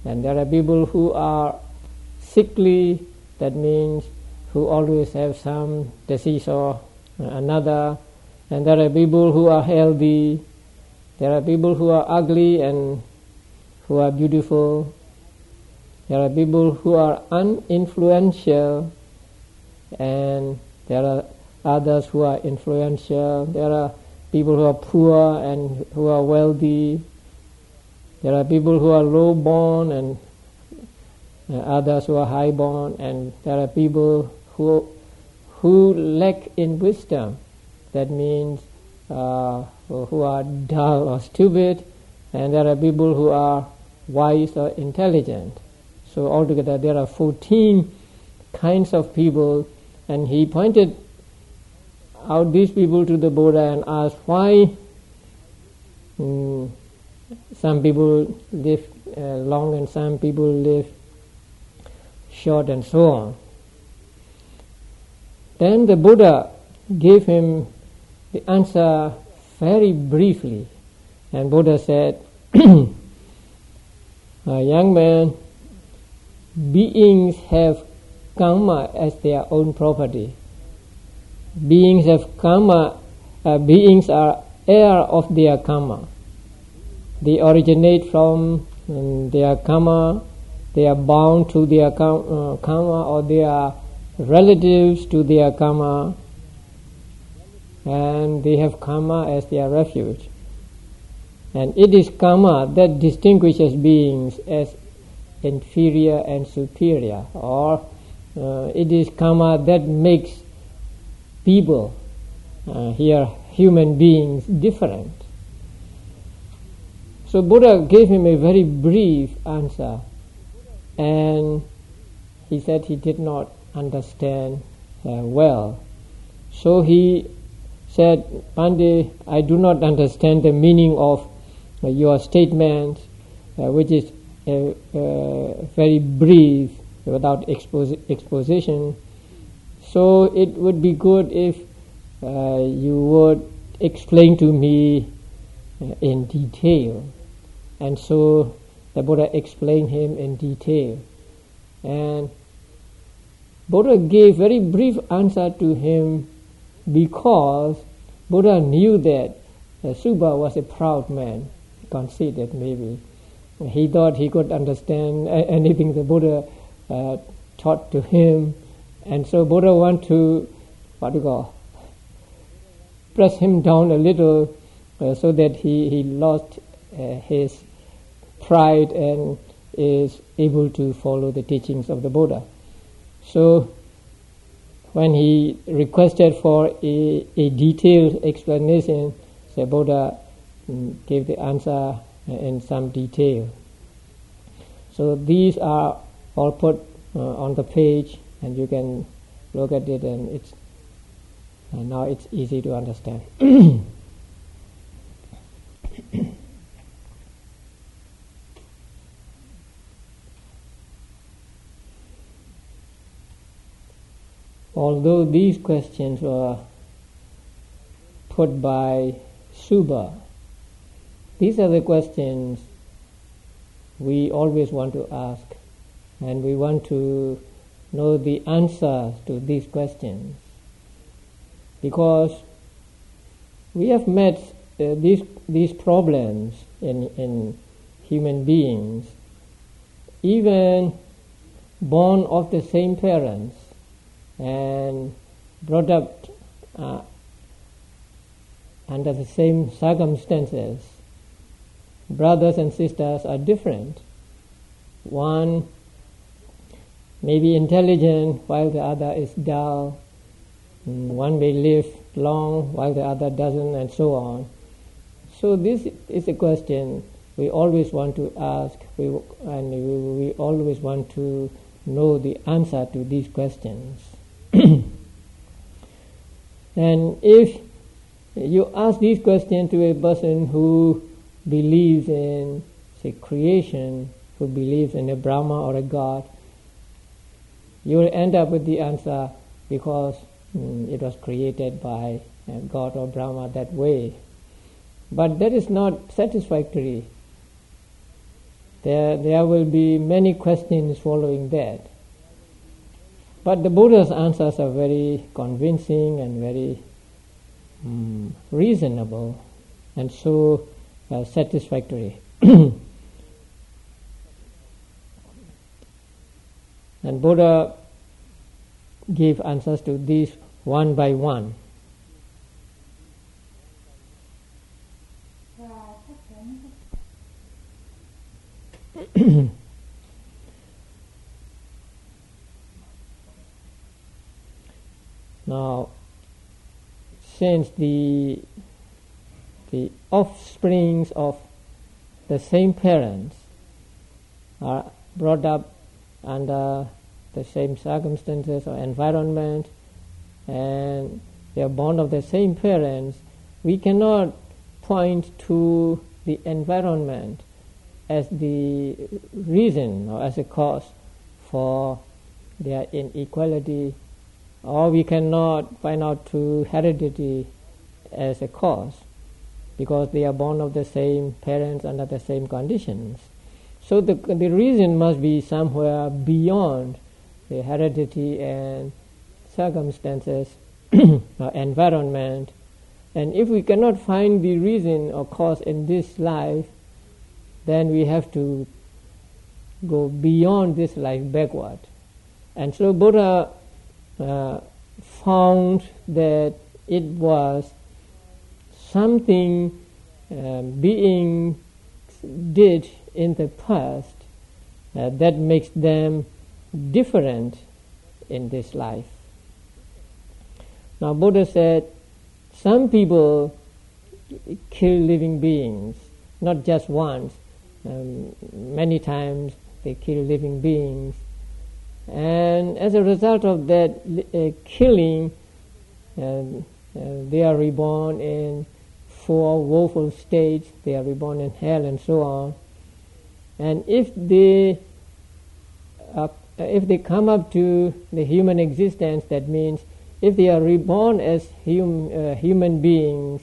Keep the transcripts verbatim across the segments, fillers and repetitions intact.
And there are people who are sickly, that means who always have some disease or another. And there are people who are healthy. There are people who are ugly and who are beautiful. There are people who are uninfluential, and there are others who are influential. There are people who are poor and who are wealthy. There are people who are low-born and uh, others who are high-born, and there are people who who lack in wisdom. That means uh, who are dull or stupid, and there are people who are wise or intelligent. So altogether there are fourteen kinds of people, and he pointed out these people to the Buddha and asked why um, some people live uh, long and some people live short and so on. Then the Buddha gave him the answer very briefly, and Buddha said, "A young man, beings have karma as their own property. Beings have karma, uh, beings are heir of their karma. They originate from um, their karma, they are bound to their karma, uh, karma, or they are relatives to their karma, and they have karma as their refuge. And it is karma that distinguishes beings as inferior and superior, or uh, it is karma that makes people, uh, here human beings, different." So Buddha gave him a very brief answer, and he said he did not understand uh, well. So he said, "Pandit, I do not understand the meaning of uh, your statement, uh, which is uh, uh, very brief, without expos- exposition. So it would be good if uh, you would explain to me uh, in detail." And so the Buddha explained him in detail. And Buddha gave very brief answer to him because Buddha knew that uh, Subha was a proud man, conceited maybe. He thought he could understand anything the Buddha uh, taught to him, and so Buddha wanted to, what do you call, press him down a little uh, so that he, he lost uh, his pride and is able to follow the teachings of the Buddha. So when he requested for a, a detailed explanation, the Buddha um, gave the answer in some detail. So these are all put uh, on the page, and you can look at it, and it's and now it's easy to understand. Although these questions were put by Subha, these are the questions we always want to ask, and we want to know the answers to these questions, because we have met uh, these these problems in in human beings, even born of the same parents and brought up uh, under the same circumstances. Brothers and sisters are different. One may be intelligent while the other is dull. One may live long while the other doesn't, and so on. So this is a question we always want to ask, we, and we, we always want to know the answer to these questions. And if you ask these questions to a person who believes in, say, creation, who believes in a Brahma or a God, you will end up with the answer because mm, it was created by uh, God or Brahma that way. But that is not satisfactory. there, there will be many questions following that. But the Buddha's answers are very convincing and very um, reasonable and so uh, satisfactory. And Buddha gave answers to these one by one. Now, since the the offsprings of the same parents are brought up under the same circumstances or environment, and they are born of the same parents, we cannot point to the environment as the reason or as a cause for their inequality, or we cannot find out to heredity as a cause, because they are born of the same parents under the same conditions. So the the reason must be somewhere beyond the heredity and circumstances or environment. And if we cannot find the reason or cause in this life, then we have to go beyond this life backward. And so Buddha uh, found that it was something uh, being did in the past uh, that makes them different in this life. Now Buddha said some people kill living beings, not just once, um, many times they kill living beings, and as a result of that uh, killing uh, uh, they are reborn in four woeful states, they are reborn in hell and so on. And if they uh, if they come up to the human existence, that means if they are reborn as hum, uh, human beings,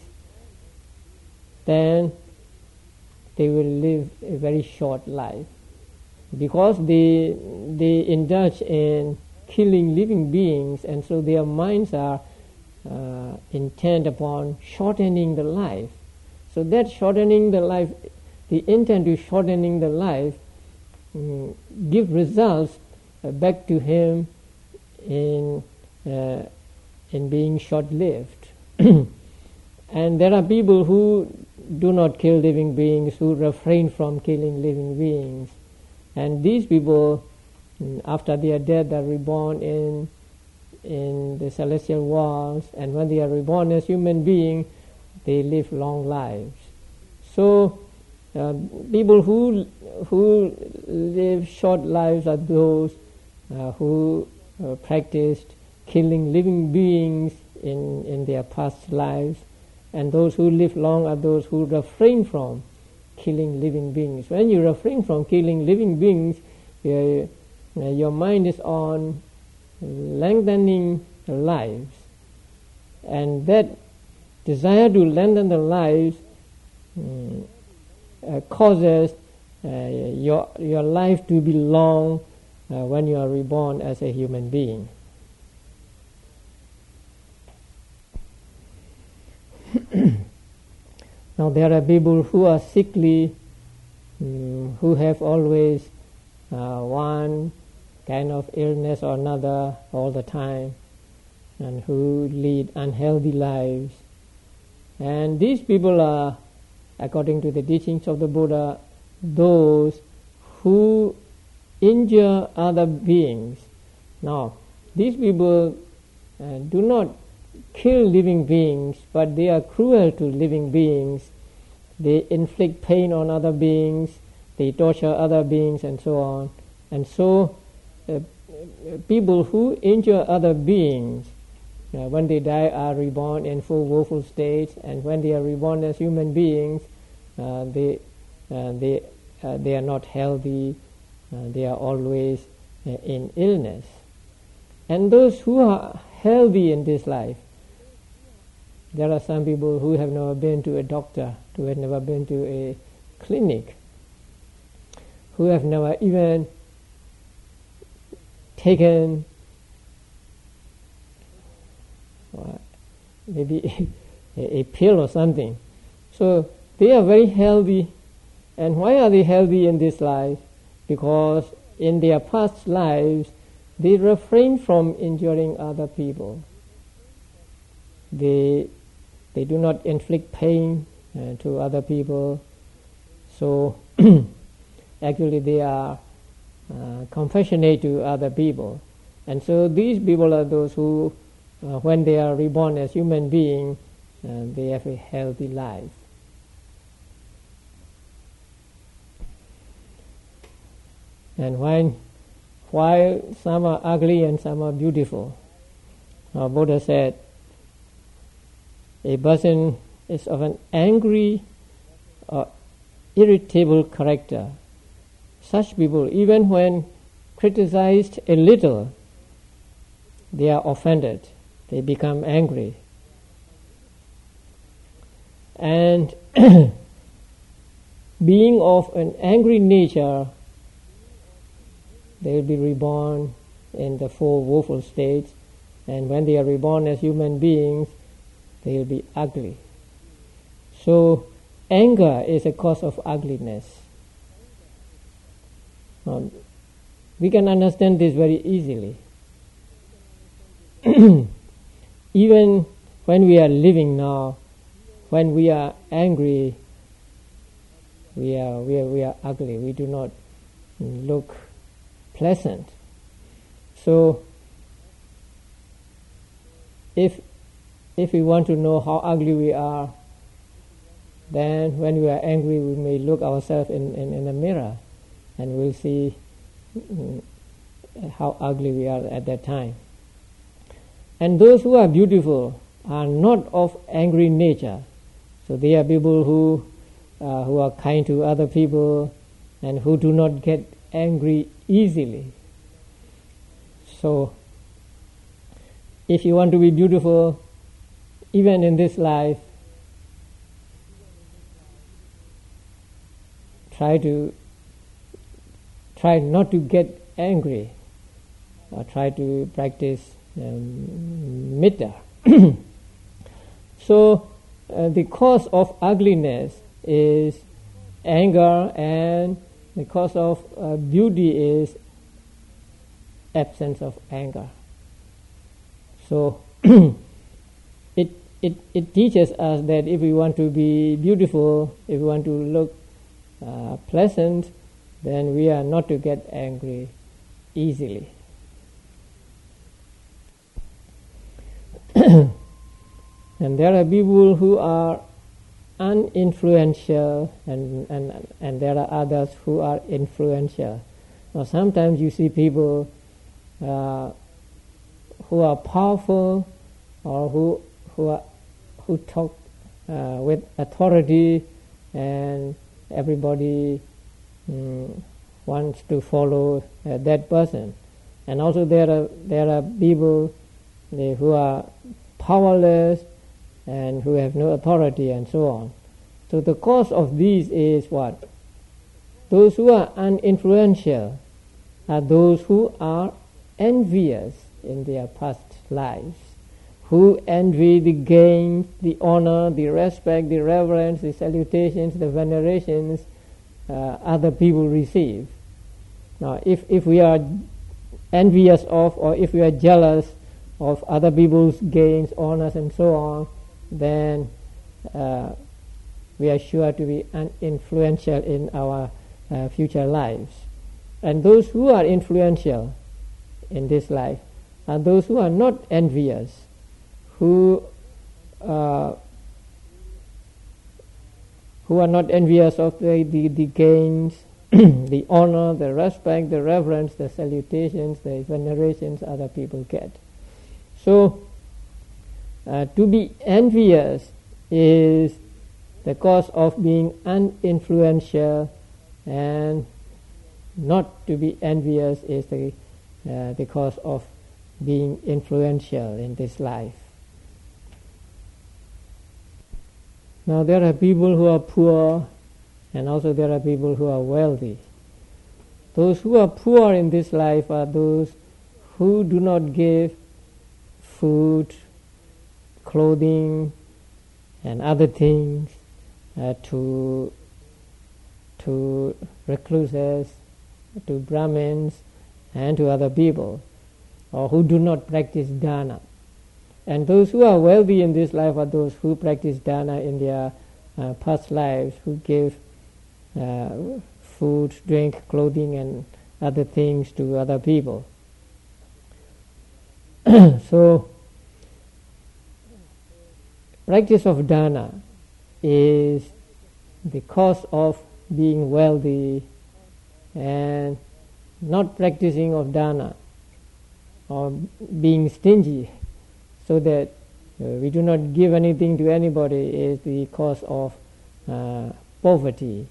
then they will live a very short life, because they they indulge in killing living beings, and so their minds are uh, intent upon shortening the life. So that shortening the life, the intent to shortening the life, um, give results uh, back to him in uh, in being short-lived. And there are people who do not kill living beings, who refrain from killing living beings, and these people, after their death, are reborn in in the celestial worlds, and when they are reborn as human beings, they live long lives. So uh, people who who live short lives are those uh, who uh, practiced killing living beings in, in their past lives, and those who live long are those who refrain from killing living beings. When you refrain from killing living beings, uh, uh, your mind is on lengthening the lives, and that desire to lengthen the lives um, uh, causes uh, your your life to be long uh, when you are reborn as a human being. Now there are people who are sickly, um, who have always uh, one kind of illness or another all the time, and who lead unhealthy lives. And these people are, according to the teachings of the Buddha, those who injure other beings. Now, these people uh, do not kill living beings, but they are cruel to living beings. They inflict pain on other beings, they torture other beings, and so on. And so uh, people who injure other beings, uh, when they die, are reborn in four woeful states, and when they are reborn as human beings, uh, they uh, they uh, they are not healthy. Uh, they are always uh, in illness. And those who are healthy in this life, there are some people who have never been to a doctor, who have never been to a clinic, who have never even taken uh, maybe a, a pill or something. So they are very healthy. And why are they healthy in this life? Because in their past lives, they refrain from injuring other people. They, they do not inflict pain uh, to other people. So actually they are uh, compassionate to other people. And so these people are those who, uh, when they are reborn as human beings, uh, they have a healthy life. And when, while some are ugly and some are beautiful, our Buddha said, a person is of an angry or irritable character. Such people, even when criticized a little, they are offended. They become angry. And being of an angry nature, they will be reborn in the four woeful states, and when they are reborn as human beings, they will be ugly. So anger is a cause of ugliness. Now, we can understand this very easily. Even when we are living now, when we are angry, we are we are, we are ugly. We do not look pleasant. So if if we want to know how ugly we are, then when we are angry we may look ourselves in, in, in the mirror and we'll see mm, how ugly we are at that time. And those who are beautiful are not of angry nature. So they are people who uh, who are kind to other people and who do not get angry easily. So if you want to be beautiful, even in this life, try to try not to get angry, or try to practice um, metta. So uh, the cause of ugliness is anger, and the cause of uh, beauty is absence of anger. So it, it it teaches us that if we want to be beautiful, if we want to look uh, pleasant, then we are not to get angry easily. And there are people who are uninfluential, and, and, and there are others who are influential. Now sometimes you see people uh, who are powerful, or who who are, who talk uh, with authority, and everybody um, wants to follow uh, that person. And also there are there are people uh, who are powerless and who have no authority, and so on. So the cause of these is what? Those who are uninfluential are those who are envious in their past lives, who envy the gains, the honor, the respect, the reverence, the salutations, the venerations uh, other people receive. Now, if, if we are envious of, or if we are jealous of other people's gains, honors, and so on, then uh, we are sure to be uninfluential in our uh, future lives. And those who are influential in this life are those who are not envious, who uh, who are not envious of the, the, the gains, the honor, the respect, the reverence, the salutations, the venerations other people get. So uh, to be envious is the cause of being uninfluential, and not to be envious is the uh, the cause of being influential in this life. Now there are people who are poor, and also there are people who are wealthy. Those who are poor in this life are those who do not give food, clothing, and other things uh, to to recluses, to Brahmins, and to other people, or who do not practice dana. And those who are wealthy in this life are those who practice dana in their uh, past lives, who give uh, food, drink, clothing, and other things to other people. So, practice of dana is the cause of being wealthy, and not practicing of dana or being stingy so that uh, we do not give anything to anybody is the cause of uh, poverty.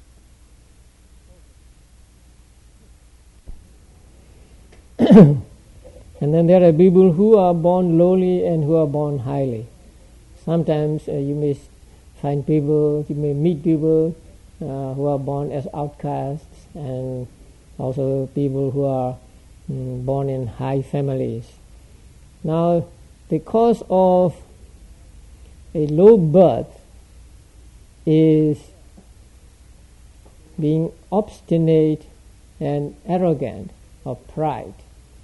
And then there are people who are born lowly and who are born highly. Sometimes uh, you may find people, you may meet people uh, who are born as outcasts, and also people who are mm, born in high families. Now, the cause of a low birth is being obstinate and arrogant, or pride.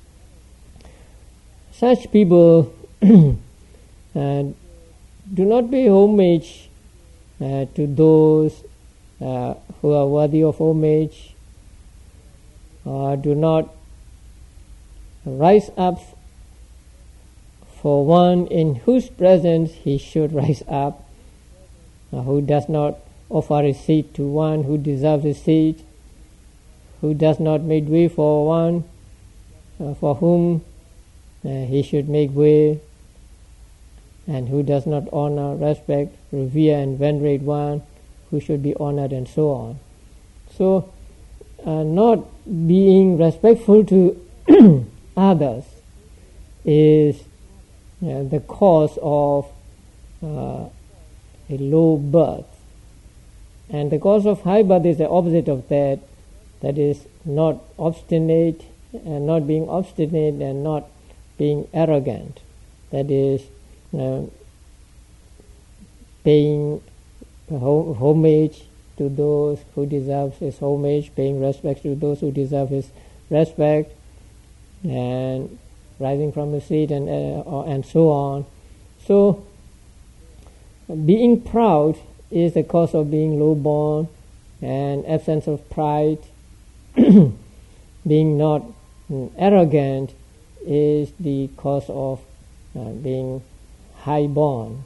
Such people uh, do not pay homage uh, to those uh, who are worthy of homage, or do not rise up for one in whose presence he should rise up, uh, who does not offer a seat to one who deserves a seat, who does not make way for one uh, for whom uh, he should make way, and who does not honor, respect, revere, and venerate one who should be honored, and so on. So, uh, not being respectful to others is uh, the cause of uh, a low birth. And the cause of high birth is the opposite of that, that is not obstinate, and not being obstinate and not being arrogant. That is uh, paying homage to those who deserve his homage, paying respect to those who deserve his respect, and rising from his seat, and uh, and so on. So, being proud is the cause of being low-born, and absence of pride, being not mm, arrogant, is the cause of uh, being high-born.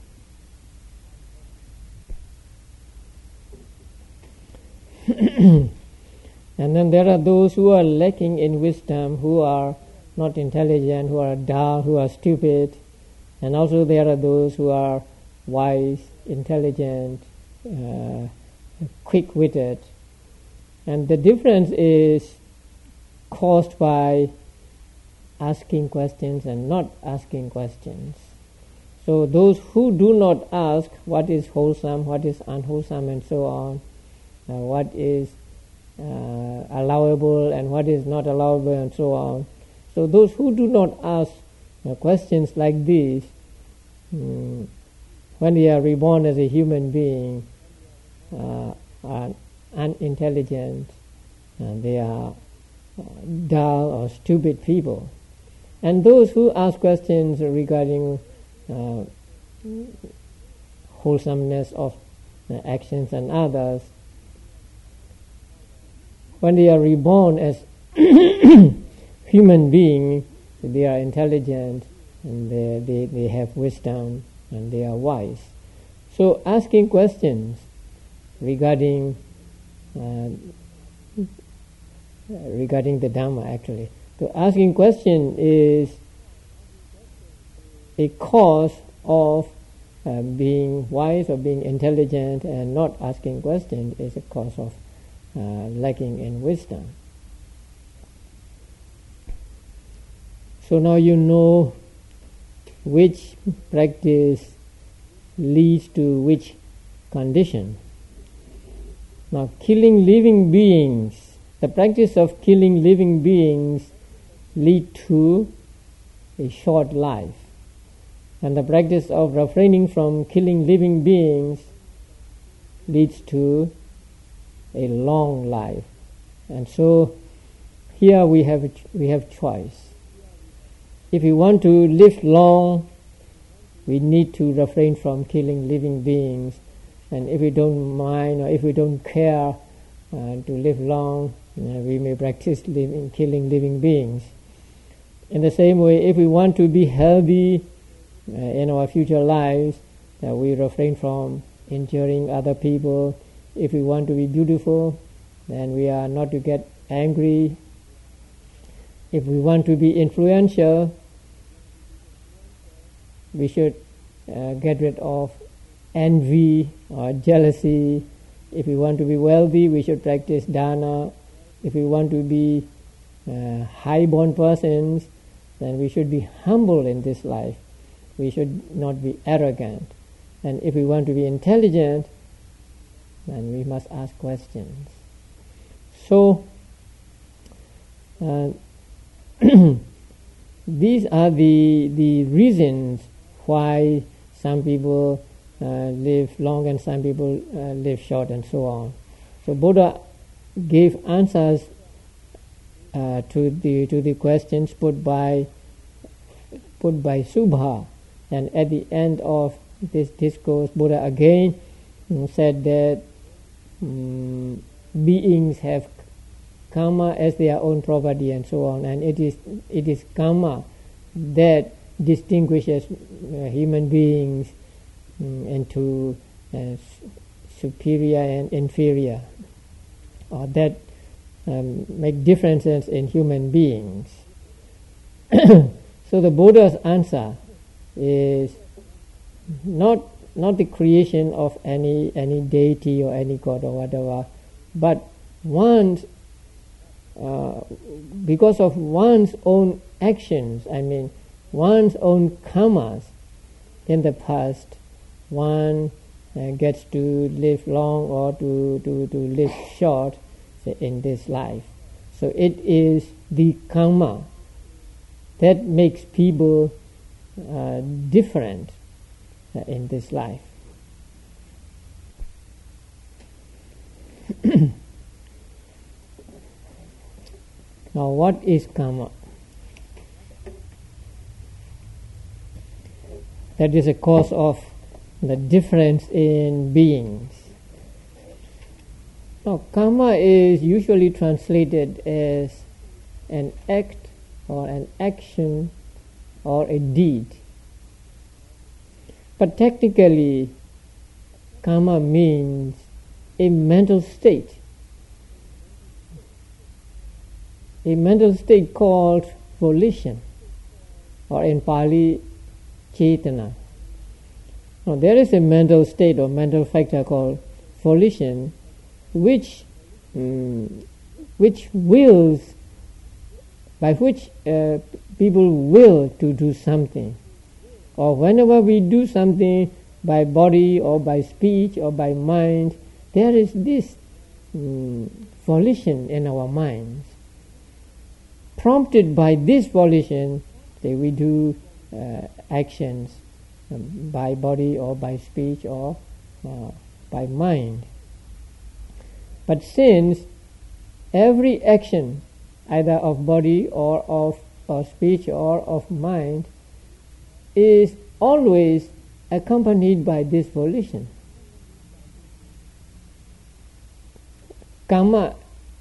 And then there are those who are lacking in wisdom, who are not intelligent, who are dull, who are stupid, and also there are those who are wise, intelligent, uh, quick-witted. And the difference is caused by asking questions and not asking questions. So those who do not ask what is wholesome, what is unwholesome, and so on, uh, what is uh, allowable and what is not allowable, and so on. So those who do not ask uh, questions like these, um, when they are reborn as a human being, uh, are unintelligent, and they are uh, dull or stupid people. And those who ask questions regarding uh, wholesomeness of uh, actions and others, when they are reborn as human beings, they are intelligent, and they, they, they have wisdom, and they are wise. So asking questions regarding uh, regarding the Dhamma, actually. So asking question is a cause of uh, being wise or being intelligent, and not asking question is a cause of uh, lacking in wisdom. So now you know which practice leads to which condition. Now, killing living beings the practice of killing living beings lead to a short life, and the practice of refraining from killing living beings leads to a long life. And so here we have a, we have choice. If we want to live long, we need to refrain from killing living beings, and if we don't mind or if we don't care uh, to live long, uh, we may practice living, killing living beings. In the same way, if we want to be healthy uh, in our future lives, uh, we refrain from injuring other people. If we want to be beautiful, then we are not to get angry. If we want to be influential, we should uh, get rid of envy or jealousy. If we want to be wealthy, we should practice dana. If we want to be uh, high-born persons, then we should be humble in this life. We should not be arrogant. And if we want to be intelligent, then we must ask questions. So, uh, these are the the reasons why some people uh, live long and some people uh, live short, and so on. So Buddha gave answers uh, to the to the questions put by put by Subha, and at the end of this discourse, Buddha again said that um, beings have karma as their own property, and so on, and it is it is karma that distinguishes uh, human beings um, into uh, superior and inferior, or that um, make differences in human beings. So the Buddha's answer is not not the creation of any any deity or any god or whatever, but one's uh, because of one's own actions, I mean one's own karmas in the past, one uh, gets to live long or to, to, to live short in this life. So it is the karma that makes people uh, different uh, in this life. Now, what is karma? That is a cause of the difference in beings. Now, karma is usually translated as an act or an action or a deed. But technically, karma means a mental state. A mental state called volition, or in Pali, cetana. Now, there is a mental state or mental factor called volition, which um, which wills, by which uh, people will to do something. Or whenever we do something by body or by speech or by mind, there is this um, volition in our minds. Prompted by this volition, say we do uh, actions um, by body or by speech or uh, by mind. But since every action, either of body or of or speech or of mind, is always accompanied by this volition, karma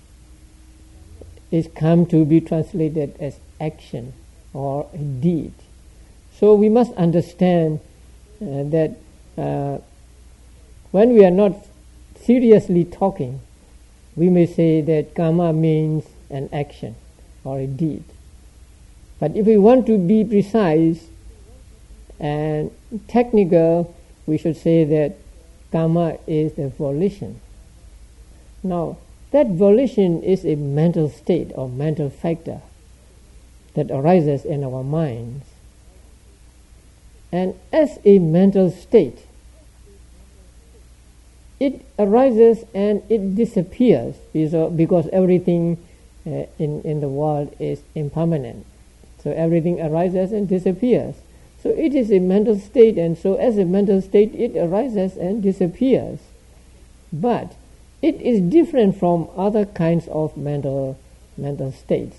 is come to be translated as action or a deed. So we must understand uh, that uh, when we are not seriously talking, we may say that karma means an action or a deed. But if we want to be precise and technical, we should say that karma is the volition. Now, that volition is a mental state or mental factor that arises in our minds. And as a mental state, it arises and it disappears because, because everything uh, in, in the world is impermanent. So everything arises and disappears. So it is a mental state, and so as a mental state it arises and disappears. But it is different from other kinds of mental mental states.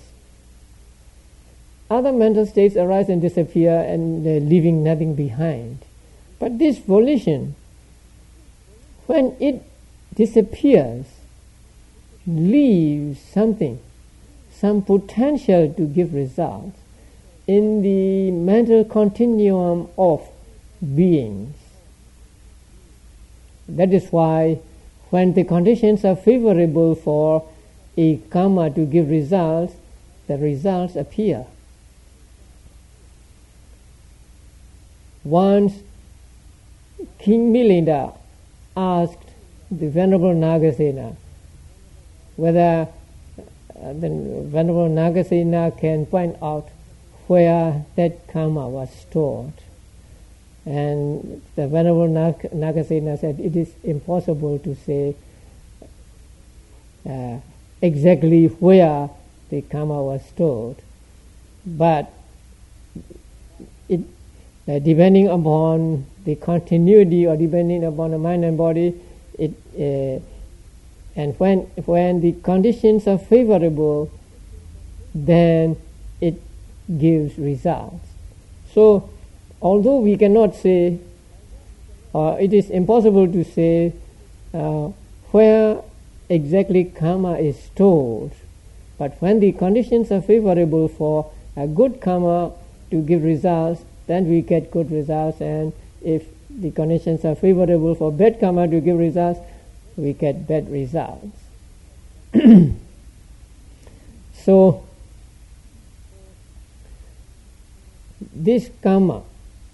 Other mental states arise and disappear and uh, leaving nothing behind. But this volition, when it disappears, leaves something, some potential to give results in the mental continuum of beings. That is why when the conditions are favorable for a karma to give results, the results appear. Once King Milinda asked the Venerable Nagasena whether uh, the Venerable Nagasena can point out where that karma was stored. And the Venerable Nag- Nagasena said it is impossible to say uh, exactly where the karma was stored, but it uh, depending upon the continuity or depending upon the mind and body, it uh, and when when the conditions are favorable, then it gives results. So although we cannot say, or it is impossible to say uh, where exactly karma is stored, but when the conditions are favorable for a good karma to give results, then we get good results, and if the conditions are favorable for bad karma to give results, we get bad results. So this karma,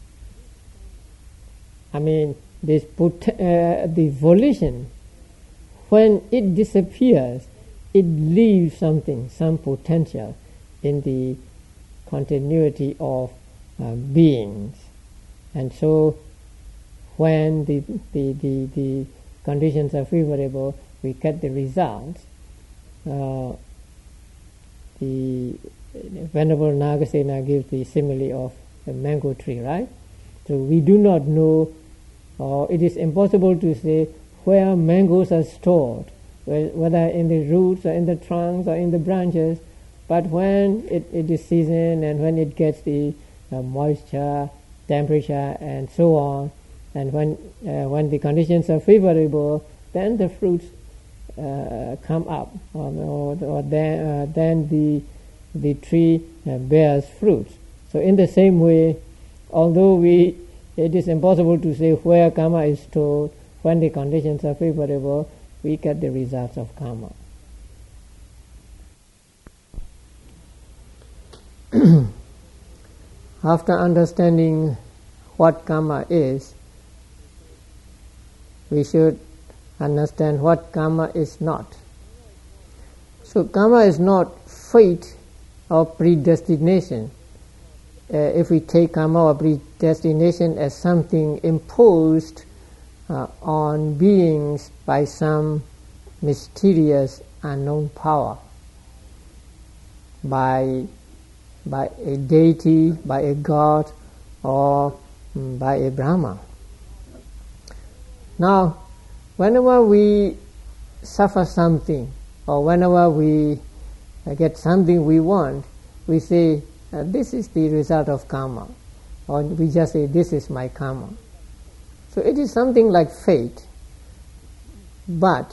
I mean this put, uh, the volition, when it disappears, it leaves something, some potential in the continuity of uh, beings. And so when the, the, the, the conditions are favorable, we get the results. Uh, the Venerable Nagasena gives the simile of a mango tree, right? So we do not know, or it is impossible to say where mangoes are stored, whether in the roots or in the trunks or in the branches, but when it, it is seasoned and when it gets the uh, moisture, temperature and so on, and when uh, when the conditions are favorable, then the fruits uh, come up, or, or, or then, uh, then the the tree uh, bears fruits. So in the same way, although we it is impossible to say where karma is stored, when the conditions are favorable, we get the results of karma. After understanding what karma is, we should understand what karma is not. So karma is not fate or predestination. Uh, if we take karma or predestination as something imposed uh, on beings by some mysterious unknown power, by by a deity, by a god, or um, by a Brahma. Now, whenever we suffer something, or whenever we uh, get something we want, we say, uh, this is the result of karma, or we just say, this is my karma. So it is something like fate, but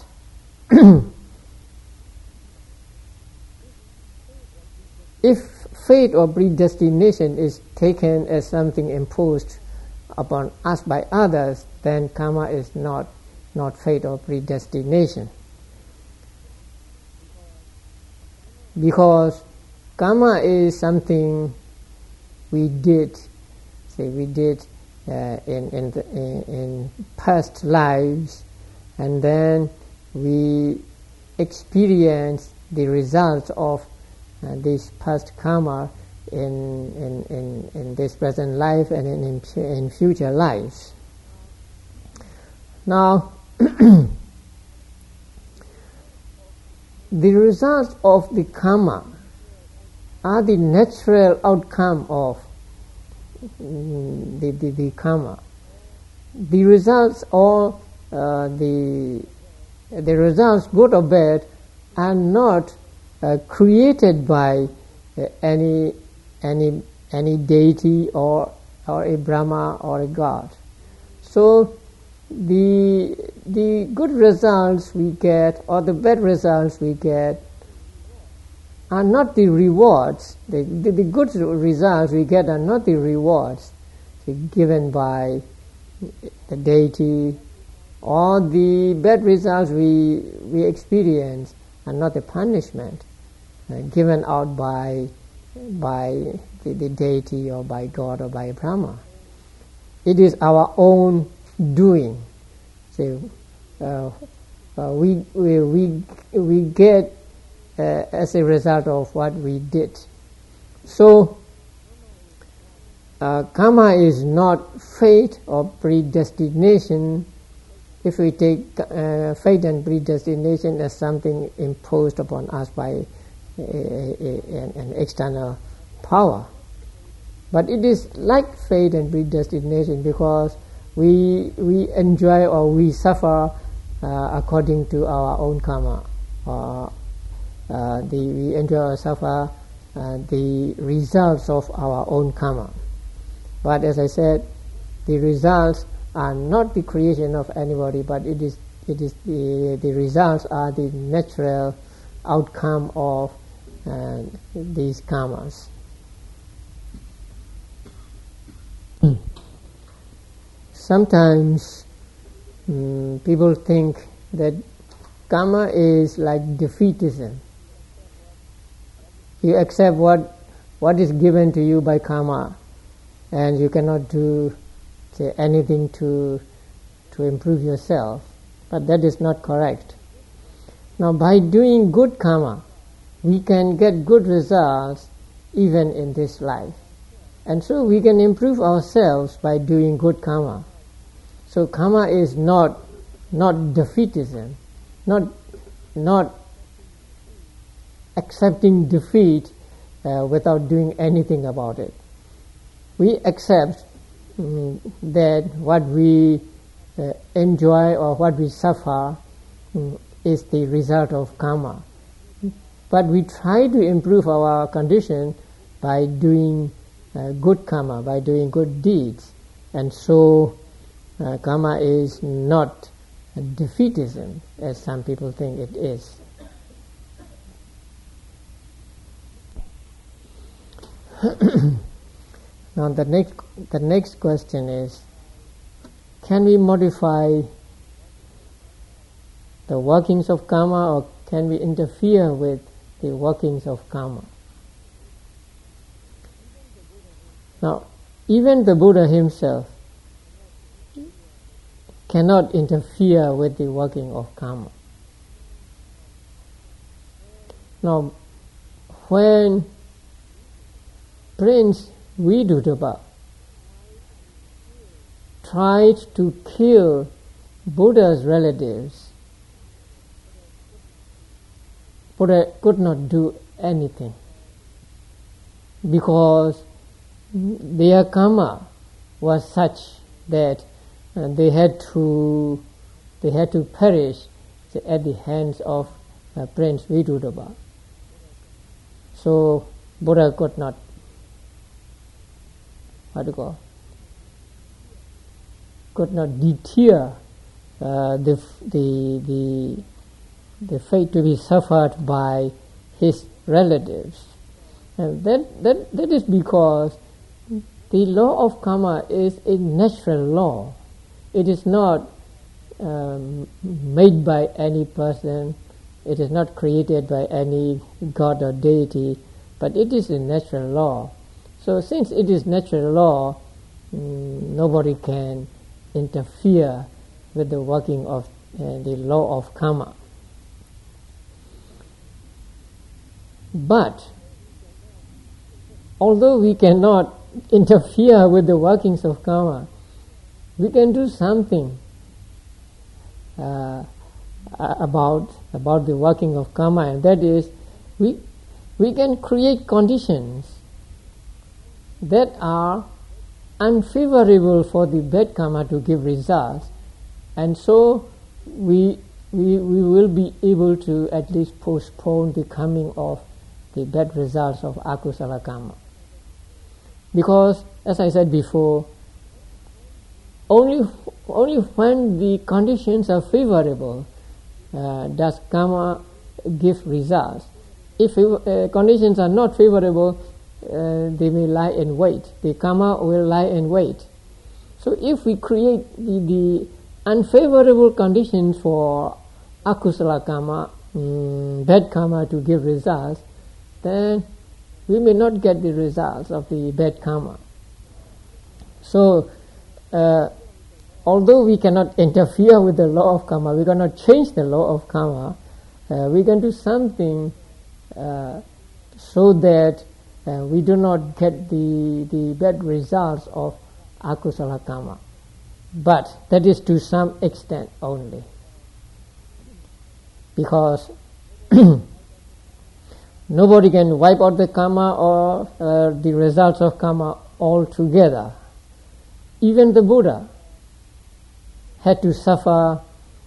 if fate or predestination is taken as something imposed upon us by others, then karma is not not fate or predestination. Because karma is something we did, say we did uh, in in, the, in in past lives, and then we experience the results of Uh, this past karma in, in, in, in this present life and in, in, in future lives. Now, the results of the karma are the natural outcome of mm, the, the, the karma. The results or uh, the the results, good or bad, are not uh, created by uh, any any any deity or or a Brahma or a god. So the the good results we get or the bad results we get are not the rewards. The, the, the good results we get are not the rewards given by the deity, or the bad results we we experience are not the punishment uh, given out by by the, the deity or by God or by Brahma. It is our own doing. So uh, uh, we, we we we get uh, as a result of what we did. So uh, karma is not fate or predestination. If we take uh, fate and predestination as something imposed upon us by a, a, a, an external power, but it is like fate and predestination because we we enjoy or we suffer uh, according to our own karma. Uh, uh, the, we enjoy or suffer uh, the results of our own karma. But as I said, the results are not the creation of anybody, but it is it is the the results are the natural outcome of uh, these karmas. Sometimes um, people think that karma is like defeatism. You accept what what is given to you by karma, and you cannot do say anything to to improve yourself. But that is not correct. Now, by doing good karma, we can get good results even in this life, and so we can improve ourselves by doing good karma. So karma is not not defeatism, not not accepting defeat uh, without doing anything about it. We accept um, that what we uh, enjoy or what we suffer um, is the result of karma. But we try to improve our condition by doing uh, good karma, by doing good deeds. And so uh, karma is not defeatism, as some people think it is. Now the next the next question is, can we modify the workings of karma, or can we interfere with the workings of karma? Now, even the Buddha himself cannot interfere with the working of karma. Now, when Prince Vidutapa tried to kill Buddha's relatives, Buddha could not do anything because their karma was such that uh, they had to they had to perish at the hands of uh, Prince Vidutapa. So Buddha could not what do you call could not deter uh, the the the the fate to be suffered by his relatives, and that that that is because the law of karma is a natural law. It is not um, made by any person. It is not created by any god or deity, but it is a natural law. So since it is natural law, um, nobody can interfere with the working of uh, the law of karma. But although we cannot interfere with the workings of karma, we can do something uh, about about the working of karma, and that is we we can create conditions that are unfavorable for the bad karma to give results, and so we we we will be able to at least postpone the coming of the bad results of akusala karma. Because, as I said before, only only when the conditions are favorable uh, does karma give results. If uh, conditions are not favorable, uh, they may lie in wait. The karma will lie in wait. So if we create the, the unfavorable conditions for akusala karma, um, bad karma to give results, then we may not get the results of the bad karma. So, uh, although we cannot interfere with the law of karma, we cannot change the law of karma, uh, we can do something uh, so that uh, we do not get the, the bad results of akusala karma. But that is to some extent only. Because nobody can wipe out the karma or uh, the results of karma altogether. Even the Buddha had to suffer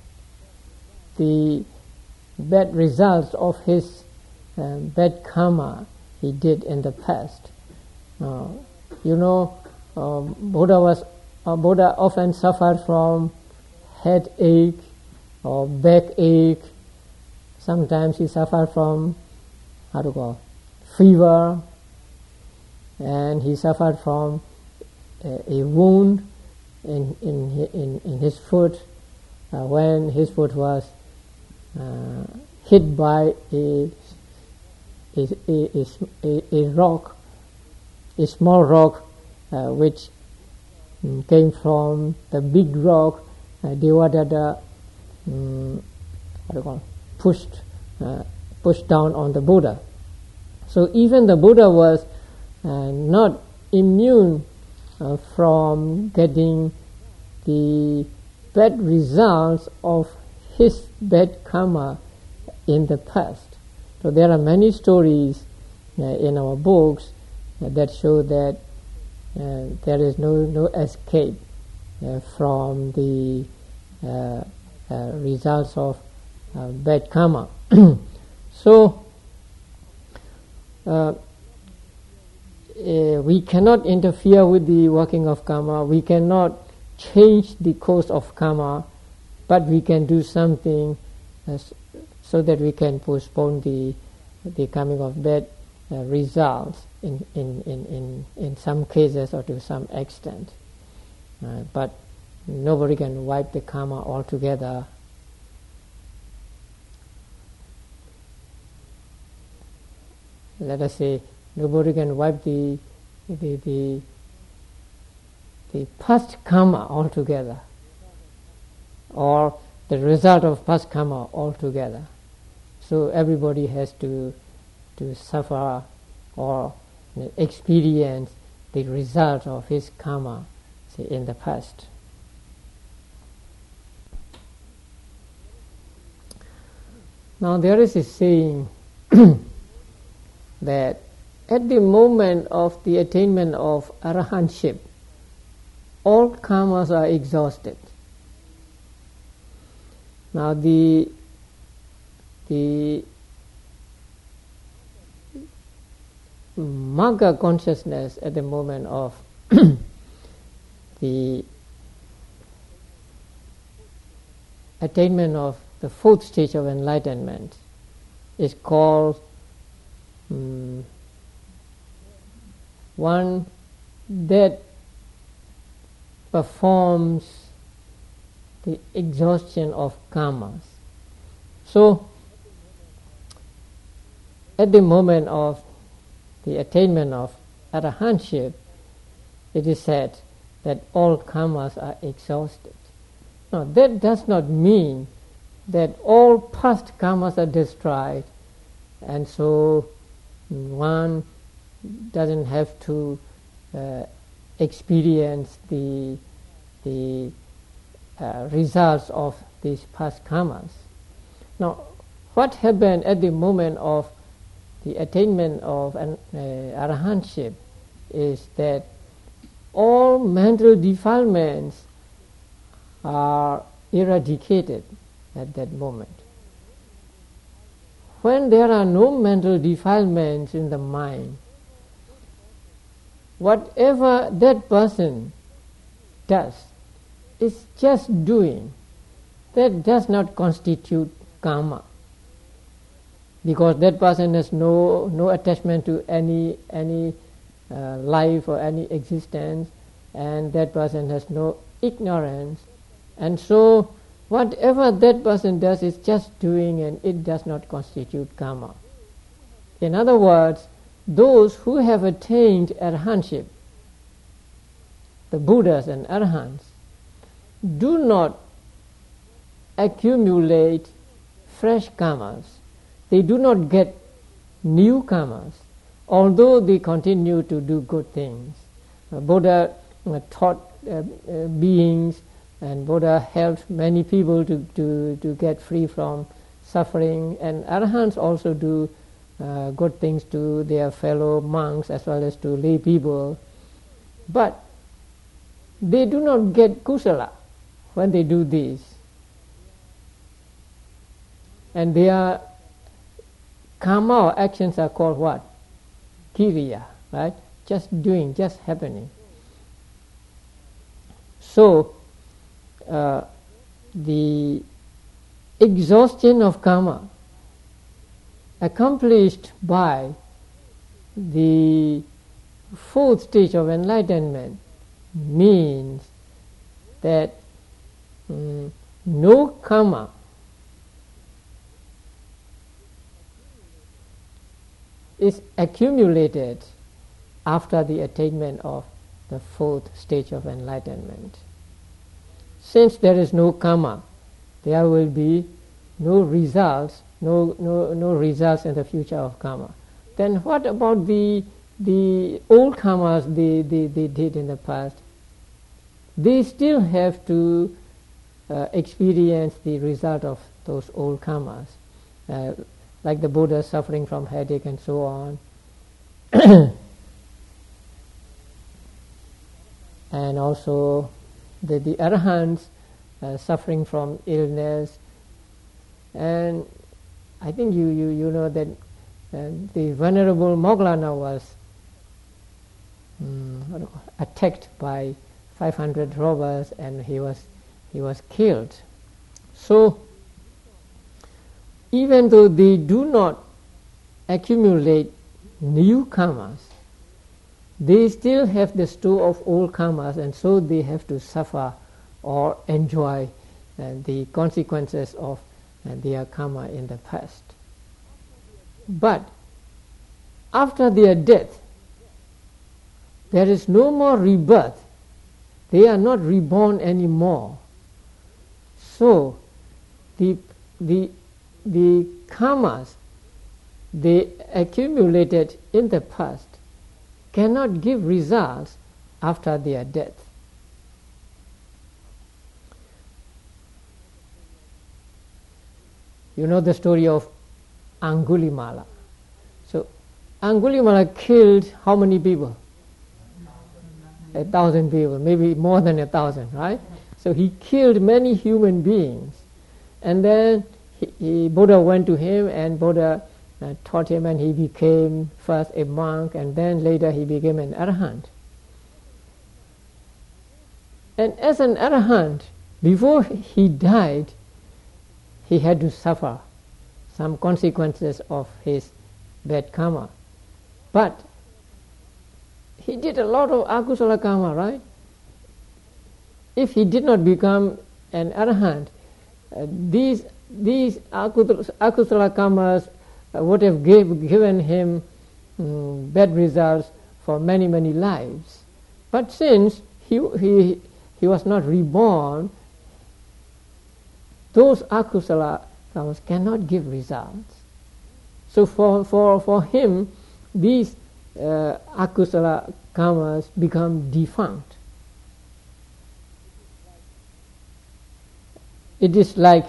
the bad results of his uh, bad karma he did in the past. Uh, you know, uh, Buddha was uh, Buddha often suffered from headache or backache. Sometimes he suffered from how to call fever, and he suffered from a, a wound in in in, in his foot uh, when his foot was uh, hit by a a, a, a, a rock, a small rock, uh, which um, came from the big rock uh, Devadatta um, how to call pushed. Uh, pushed down on the Buddha. So even the Buddha was uh, not immune uh, from getting the bad results of his bad karma in the past. So there are many stories uh, in our books uh, that show that uh, there is no, no escape uh, from the uh, uh, results of uh, bad karma. So, uh, uh, we cannot interfere with the working of karma, we cannot change the course of karma, but we can do something uh, so that we can postpone the the coming of bad uh, results in, in, in, in, in some cases or to some extent. Uh, but nobody can wipe the karma altogether. Let us say nobody can wipe the the the, the past karma altogether, or the result of past karma altogether. So everybody has to to suffer or experience the result of his karma, say, in the past. Now there is a saying that at the moment of the attainment of arahantship, all karmas are exhausted. Now the the magga consciousness at the moment of the attainment of the fourth stage of enlightenment is called um, one that performs the exhaustion of karmas. So, at the moment of the attainment of arahantship, it is said that all karmas are exhausted. Now, that does not mean that all past karmas are destroyed, and so one doesn't have to uh, experience the the uh, results of these past karmas. Now, what happened at the moment of the attainment of an uh, arahantship is that all mental defilements are eradicated at that moment. When there are no mental defilements in the mind, whatever that person does is just doing. That does not constitute karma, because that person has no no attachment to any any uh, life or any existence, and that person has no ignorance, and so whatever that person does is just doing, and it does not constitute karma. In other words, those who have attained arahantship, the Buddhas and Arahants, do not accumulate fresh karmas. They do not get new karmas, although they continue to do good things. Uh, Buddha uh, taught uh, uh, beings, and Buddha helped many people to, to, to get free from suffering, and Arahants also do uh, good things to their fellow monks as well as to lay people. But they do not get kusala when they do this. And their karma or actions are called what? Kiriya, right? Just doing, just happening. So, uh, the exhaustion of karma accomplished by the fourth stage of enlightenment means that um, no karma is accumulated after the attainment of the fourth stage of enlightenment. Since there is no karma, there will be no results, no no no results in the future of karma. Then what about the the old karmas they, they, they did in the past? They still have to uh, experience the result of those old karmas, uh, like the Buddha suffering from headache and so on. And also the, the Arahants uh, suffering from illness. And I think you, you, you know that uh, the Venerable Moggallana was um, attacked by five hundred robbers, and he was he was killed. So even though they do not accumulate new karmas, they still have the store of old karmas, and so they have to suffer or enjoy uh, the consequences of uh, their karma in the past. But after their death, there is no more rebirth. They are not reborn anymore. So the the the karmas they accumulated in the past cannot give results after their death. You know the story of Angulimala. So Angulimala killed how many people? A thousand people, maybe more than a thousand, right? So he killed many human beings. And then he, he, Buddha went to him, and Buddha uh, taught him, and he became first a monk, and then later he became an arahant. And as an arahant, before he died, he had to suffer some consequences of his bad karma. But he did a lot of akusala karma, right? If he did not become an arahant, uh, these these akusala karmas uh, would have gave, given him um, bad results for many many lives. But since he he he was not reborn, those akusala karmas cannot give results. So for for for him, these uh, akusala karmas become defunct. it is like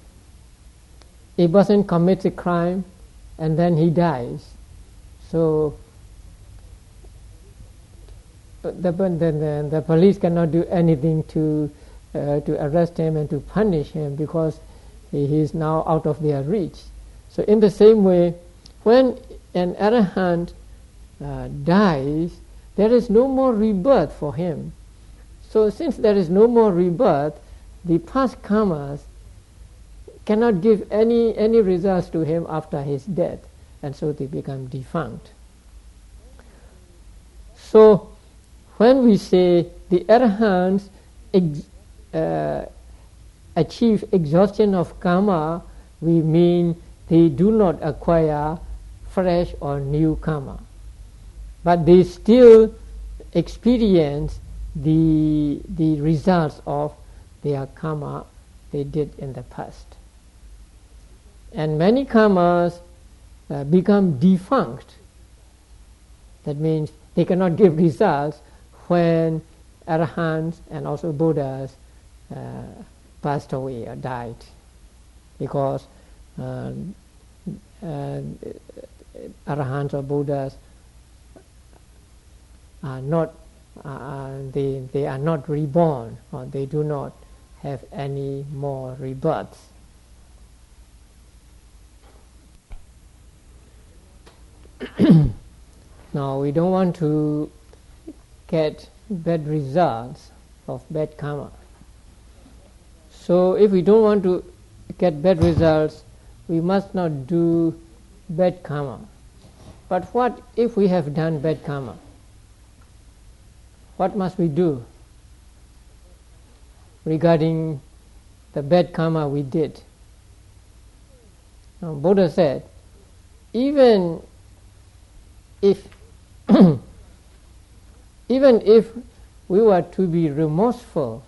a person commits a crime and then he dies. So the, the, the, the police cannot do anything to uh, to arrest him and to punish him because he is now out of their reach. So in the same way, when an arahant uh, dies, there is no more rebirth for him. So since there is no more rebirth, the past karmas cannot give any, any results to him after his death, and so they become defunct. So when we say the arahants ex- uh, achieve exhaustion of karma, we mean they do not acquire fresh or new karma, but they still experience the the results of their karma they did in the past. And many karmas uh, become defunct. That means they cannot give results when arahants and also Buddhas uh, passed away or died, because uh, uh, arahants or Buddhas are not uh, they they are not reborn, or they do not have any more rebirths. Now we don't want to get bad results of bad karma. So if we don't want to get bad results, we must not do bad karma. But what if we have done bad karma? What must we do regarding the bad karma we did? Now, Buddha said, even if even if we were to be remorseful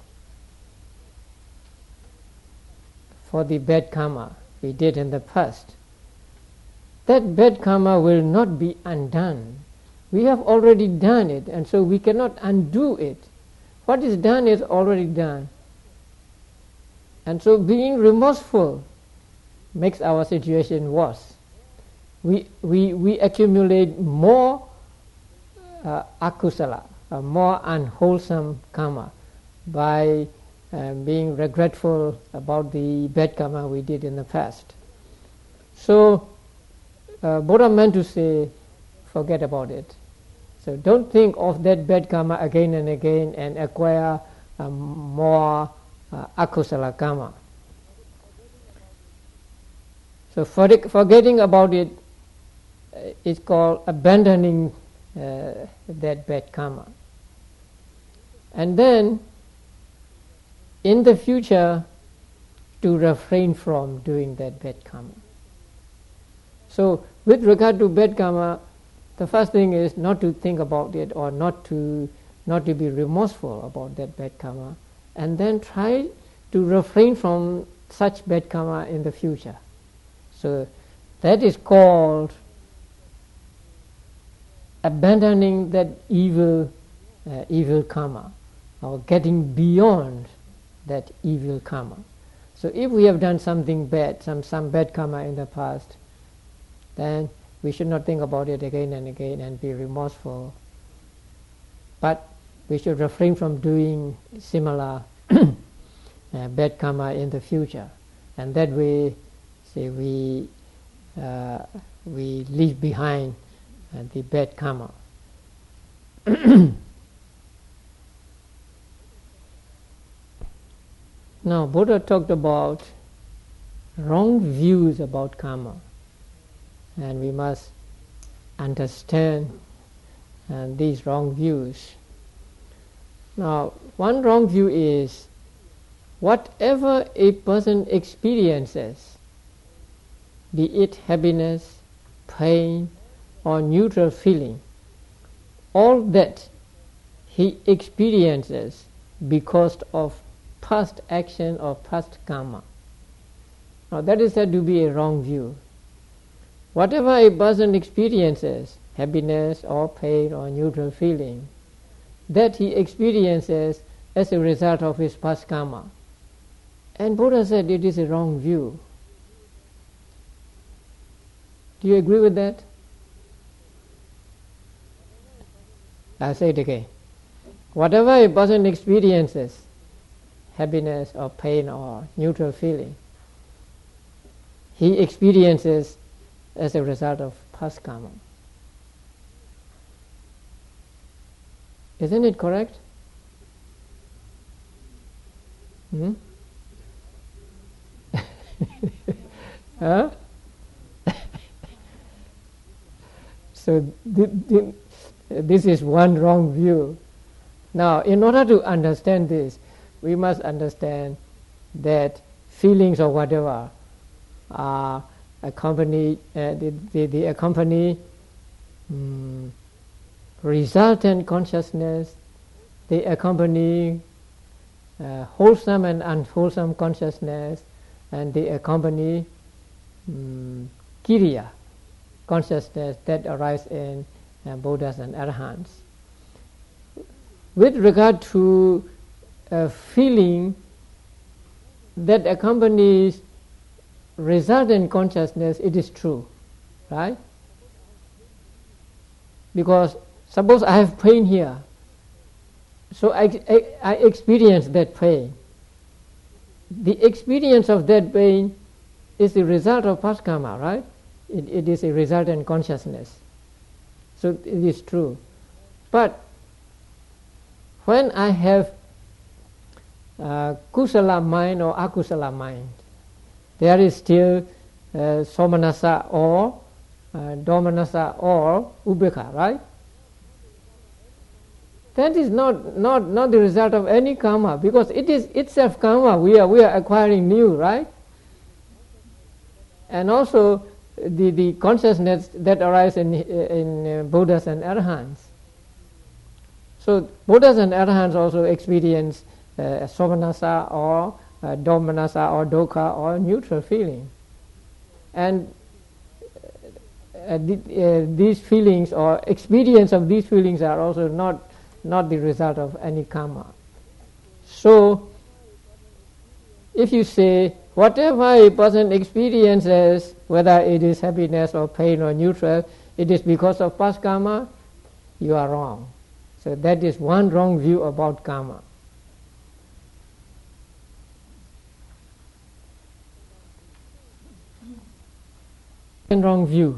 for the bad karma we did in the past, that bad karma will not be undone. We have already done it, and so we cannot undo it. What is done is already done. And so being remorseful makes our situation worse. We, we, we accumulate more uh, akusala, uh, more unwholesome karma by uh, being regretful about the bad karma we did in the past. So uh, Buddha meant to say, forget about it. So don't think of that bad karma again and again and acquire um, more uh, akusala karma. So forgetting about it uh, is called abandoning uh, that bad karma. And then in the future to refrain from doing that bad karma. So with regard to bad karma, the first thing is not to think about it, or not to not to be remorseful about that bad karma, and then try to refrain from such bad karma in the future. So that is called abandoning that evil uh, evil karma, or getting beyond that evil karma. So if we have done something bad, some some bad karma in the past, then we should not think about it again and again and be remorseful. But we should refrain from doing similar uh, bad karma in the future. And that way, say, we uh, we leave behind uh, the bad karma. Now, Buddha talked about wrong views about karma. And we must understand uh, these wrong views. Now, one wrong view is whatever a person experiences, be it happiness, pain, or neutral feeling, all that he experiences because of past action or past karma. Now, that is said to be a wrong view. Whatever a person experiences, happiness or pain or neutral feeling, that he experiences as a result of his past karma. And Buddha said it is a wrong view. Do you agree with that? I'll say it again. Whatever a person experiences, happiness or pain or neutral feeling, he experiences as a result of past karma. Isn't it correct? Hmm? Huh? So th- th- this is one wrong view. Now, in order to understand this, we must understand that feelings or whatever are accompany, uh, they, they, they accompany um, resultant consciousness, they accompany uh, wholesome and unwholesome consciousness, and they accompany um, kiriya, consciousness that arise in uh, Buddhas and Arahants. With regard to a feeling that accompanies resultant consciousness, it is true, right? Because suppose I have pain here, so I, I, I experience that pain. The experience of that pain is the result of past karma, right? It, it is a resultant consciousness. So it is true. But when I have uh, kusala mind or akusala mind, there is still uh, somanasa or uh, domanasa or ubeka, right? That is not, not, not the result of any karma, because it is itself karma. We are, we are acquiring new, right? And also the, the consciousness that arises in, in uh, Buddhas and Arahants. So Buddhas and Arahants also experience uh, somanasa or uh, domanasa or dukkha or neutral feeling. And uh, the, uh, these feelings or experience of these feelings are also not, not the result of any karma. So if you say whatever a person experiences, whether it is happiness or pain or neutral, it is because of past karma, you are wrong. So that is one wrong view about karma. Second wrong view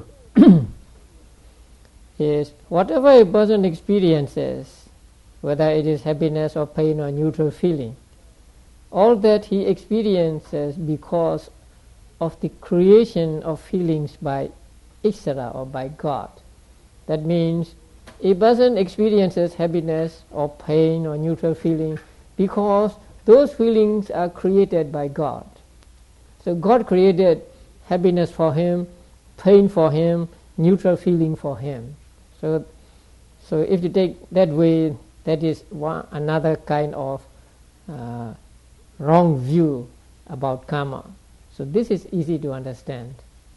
is whatever a person experiences, whether it is happiness or pain or neutral feeling, all that he experiences because of the creation of feelings by Ishvara or by God. That means a person experiences happiness or pain or neutral feeling because those feelings are created by God. So God created happiness for him, pain for him, neutral feeling for him. So, so if you take that way, that is one another kind of uh, wrong view about karma. So this is easy to understand.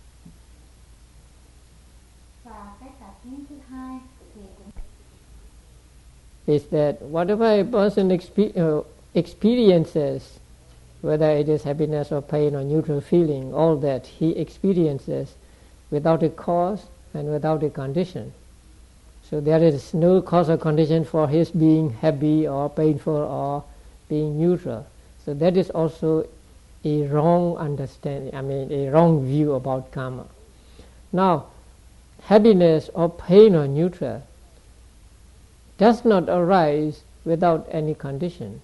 Is that whatever a person expe- uh, experiences, whether it is happiness or pain or neutral feeling, all that he experiences without a cause and without a condition. So there is no cause or condition for his being happy or painful or being neutral. So that is also a wrong understanding, I mean a wrong view about karma. Now, happiness or pain or neutral does not arise without any condition.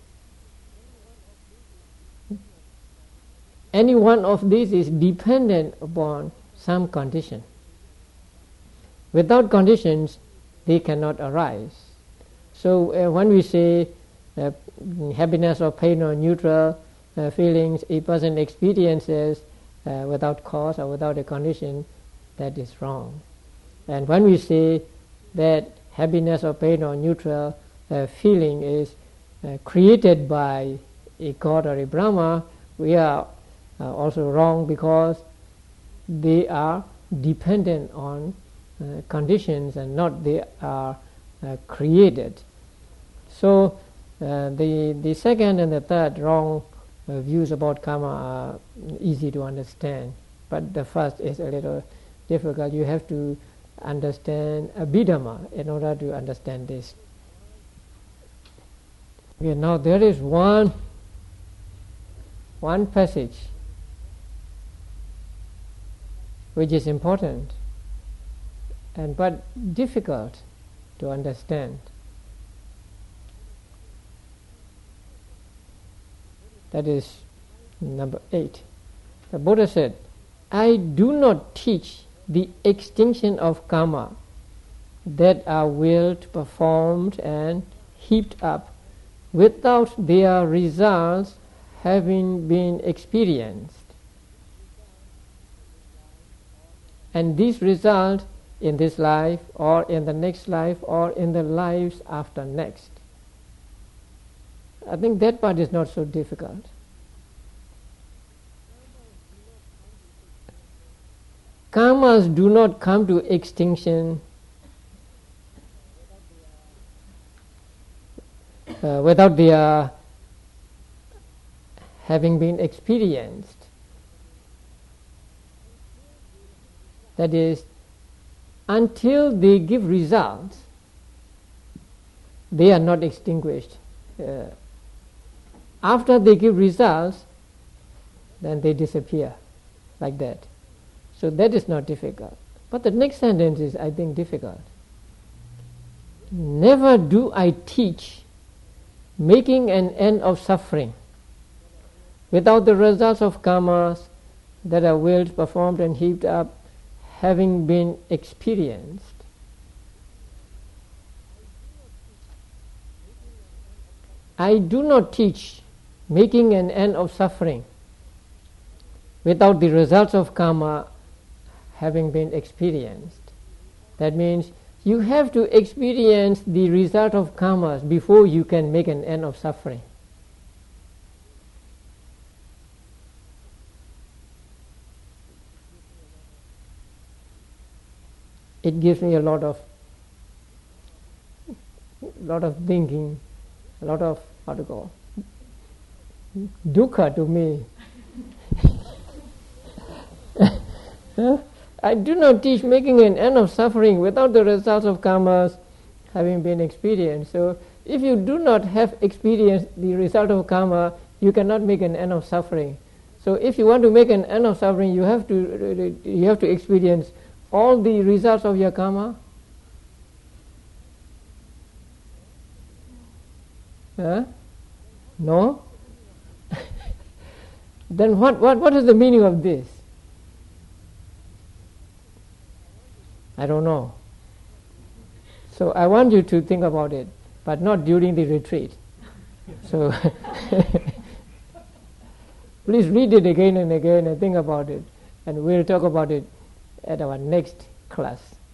Any one of these is dependent upon some condition. Without conditions, they cannot arise. So uh, when we say uh, happiness or pain or neutral uh, feelings a person experiences uh, without cause or without a condition, that is wrong. And when we say that happiness or pain or neutral uh, feeling is uh, created by a God or a Brahma, we are uh, also wrong, because they are dependent on uh, conditions and not they are uh, created. So uh, the the second and the third wrong uh, views about karma are easy to understand, but the first is a little difficult. You have to understand Abhidhamma in order to understand this. Okay, now there is one one passage which is important and but difficult to understand. That is number eight. The Buddha said, I do not teach the extinction of karma that are willed, performed and heaped up without their results having been experienced. And these result in this life or in the next life or in the lives after next. I think that part is not so difficult. Karmas do not come to extinction uh, without their having been experienced. That is, until they give results, they are not extinguished. Uh, after they give results, then they disappear, like that. So that is not difficult. But the next sentence is, I think, difficult. Never do I teach making an end of suffering without the results of karmas that are willed, performed and heaped up having been experienced. I do not teach making an end of suffering without the results of karma having been experienced. That means you have to experience the result of karmas before you can make an end of suffering. It gives me a lot of lot of thinking, a lot of, how to go, dukkha to me. I do not teach making an end of suffering without the results of karmas having been experienced. So if you do not have experienced the result of karma, you cannot make an end of suffering. So if you want to make an end of suffering, you have to you have to experience all the results of your karma. Huh? No? Then what, what, what is the meaning of this? I don't know. So I want you to think about it, but not during the retreat. So please read it again and again and think about it, and we'll talk about it at our next class.